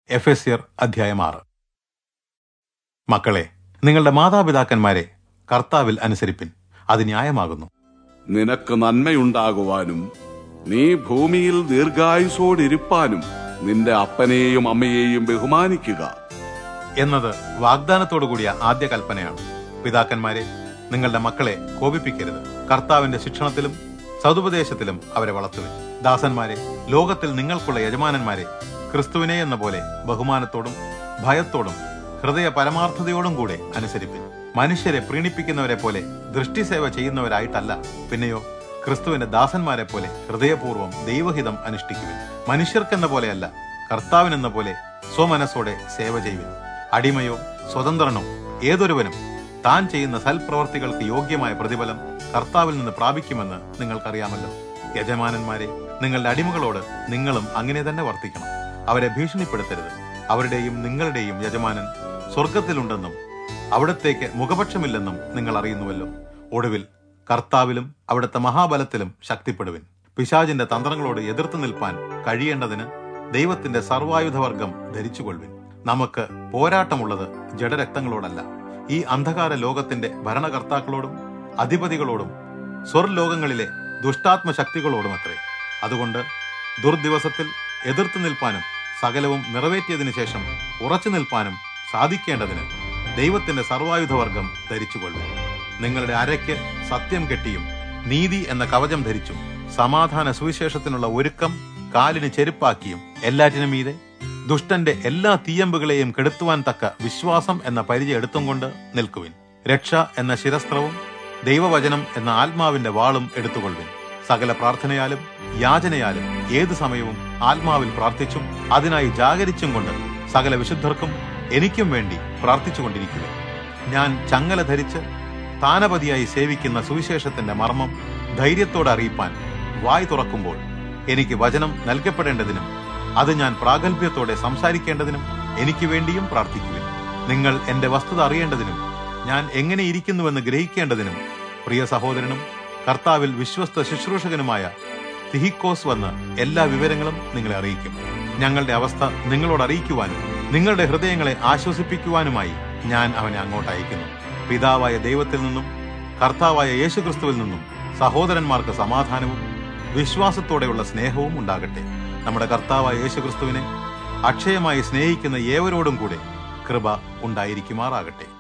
എഫെസ്യർ അധ്യായം 6. മക്കളെ, നിങ്ങളുടെ മാതാപിതാക്കന്മാരെ കർത്താവിൽ അനുസരിപ്പിൻ, അത് ന്യായമാകുന്നു. നിനക്ക് നന്മയുണ്ടാകുവാനും നീ ഭൂമിയിൽ ദീർഘായുസോടിരിപ്പാനും നിന്റെ അപ്പനെയും അമ്മയെയും ബഹുമാനിക്കുക എന്നത് വാഗ്ദാനത്തോടുകൂടിയ ആദ്യ കൽപ്പനയാണ്. പിതാക്കന്മാരെ, നിങ്ങളുടെ മക്കളെ കോപിപ്പിക്കരുത്. കർത്താവിന്റെ ശിക്ഷണത്തിലും സതുപദേശത്തിലും അവരെ വളർത്തുവിൻ. ദാസന്മാരെ, ലോകത്തിൽ നിങ്ങൾക്കുള്ള യജമാനന്മാരെ ക്രിസ്തുവിനെ എന്ന പോലെ ബഹുമാനത്തോടും ഭയത്തോടും ഹൃദയ പരമാർത്ഥതയോടും കൂടെ അനുസരിപ്പിൻ. മനുഷ്യരെ പ്രീണിപ്പിക്കുന്നവരെ പോലെ ദൃഷ്ടിസേവ ചെയ്യുന്നവരായിട്ടല്ല, പിന്നെയോ ക്രിസ്തുവിന്റെ ദാസന്മാരെ പോലെ ഹൃദയപൂർവ്വം ദൈവഹിതം അനുഷ്ഠിക്കുവിൻ. മനുഷ്യർക്കെന്ന പോലെയല്ല, കർത്താവിനെന്ന പോലെ സ്വമനസ്സോടെ സേവ ചെയ്യുവിൻ. അടിമയോ സ്വതന്ത്രനോ ഏതൊരുവനും താൻ ചെയ്യുന്ന സൽപ്രവർത്തികൾക്ക് യോഗ്യമായ പ്രതിഫലം കർത്താവിൽ നിന്ന് പ്രാപിക്കുമെന്ന് നിങ്ങൾക്കറിയാമല്ലോ. യജമാനന്മാരെ, നിങ്ങളുടെ അടിമകളോട് നിങ്ങളും അങ്ങനെ തന്നെ വർത്തിക്കണം. അവരെ ഭീഷണിപ്പെടുത്തരുത്. അവരുടെയും നിങ്ങളുടെയും യജമാനൻ സ്വർഗത്തിലുണ്ടെന്നും അവിടത്തേക്ക് മുഖപക്ഷമില്ലെന്നും നിങ്ങൾ അറിയുന്നുവല്ലോ. ഒടുവിൽ കർത്താവിലും അവിടുത്തെ മഹാബലത്തിലും ശക്തിപ്പെടുവിൻ. പിശാചിന്റെ തന്ത്രങ്ങളോട് എതിർത്ത് നിൽപ്പാൻ കഴിയേണ്ടതിന് ദൈവത്തിന്റെ സർവായുധവർഗം ധരിച്ചുകൊള്ളുവിൻ. നമുക്ക് പോരാട്ടമുള്ളത് ജഡരക്തങ്ങളോടല്ല, ഈ അന്ധകാര ലോകത്തിന്റെ ഭരണകർത്താക്കളോടും അധിപതികളോടും സ്വർലോകങ്ങളിലെ ദുഷ്ടാത്മശക്തികളോടും അത്രേ. അതുകൊണ്ട് ദുർദിവസത്തിൽ എതിർത്ത് നിൽപ്പാനും സകലവും നിറവേറ്റിയതിനു ശേഷം ഉറച്ചു നിൽപ്പാനും സാധിക്കേണ്ടതിന് ദൈവത്തിന്റെ സർവായുധവർഗം ധരിച്ചുകൊള്ളും. നിങ്ങളുടെ അരയ്ക്ക് സത്യം കെട്ടിയും നീതി എന്ന കവചം ധരിച്ചും സമാധാന സുവിശേഷത്തിനുള്ള ഒരുക്കം കാലിന് ചെരുപ്പാക്കിയും എല്ലാറ്റിനും മീതെ ദുഷ്ടന്റെ എല്ലാ തീയമ്പുകളെയും കെടുത്തുവാൻ തക്ക വിശ്വാസം എന്ന പരിചയം എടുത്തും കൊണ്ട് നിൽക്കുവിൻ. രക്ഷ എന്ന ശിരസ്ത്രവും ദൈവവചനം എന്ന ആത്മാവിന്റെ വാളും എടുത്തുകൊള്ളുവിൻ. സകല പ്രാർത്ഥനയാലും യാചനയാലും ഏതു സമയവും ആത്മാവിൽ പ്രാർത്ഥിച്ചും അതിനായി ജാഗരിച്ചും കൊണ്ട് സകല വിശുദ്ധർക്കും എനിക്കും വേണ്ടി പ്രാർത്ഥിച്ചുകൊണ്ടിരിക്കുക. ഞാൻ ചങ്ങല ധരിച്ച് സ്ഥാനപതിയായി സേവിക്കുന്ന സുവിശേഷത്തിന്റെ മർമ്മം ധൈര്യത്തോടെ അറിയിപ്പാൻ വായ് തുറക്കുമ്പോൾ എനിക്ക് വചനം നൽകപ്പെടേണ്ടതിനും അത് ഞാൻ പ്രാഗൽഭ്യത്തോടെ സംസാരിക്കേണ്ടതിനും എനിക്ക് വേണ്ടിയും പ്രാർത്ഥിക്കുവിൻ. നിങ്ങൾ എന്റെ വസ്തുത അറിയേണ്ടതിനും ഞാൻ എങ്ങനെ ഇരിക്കുന്നുവെന്ന് ഗ്രഹിക്കേണ്ടതിനും പ്രിയ സഹോദരനും കർത്താവിൽ വിശ്വസ്ത ശുശ്രൂഷകനുമായ തിഹിക്കോസ് വന്ന് എല്ലാ വിവരങ്ങളും നിങ്ങളെ അറിയിക്കും. ഞങ്ങളുടെ അവസ്ഥ നിങ്ങളോട് അറിയിക്കുവാനും നിങ്ങളുടെ ഹൃദയങ്ങളെ ആശ്വസിപ്പിക്കുവാനുമായി ഞാൻ അവനെ അങ്ങോട്ട് അയക്കുന്നു. പിതാവായ ദൈവത്തിൽ നിന്നും കർത്താവായ യേശുക്രിസ്തുവിൽ നിന്നും സഹോദരന്മാർക്ക് സമാധാനവും വിശ്വാസത്തോടെയുള്ള സ്നേഹവും ഉണ്ടാകട്ടെ. നമ്മുടെ കർത്താവായ യേശുക്രിസ്തുവിനെ അക്ഷയമായി സ്നേഹിക്കുന്ന ഏവരോടും കൂടെ കൃപ ഉണ്ടായിരിക്കുമാറാകട്ടെ.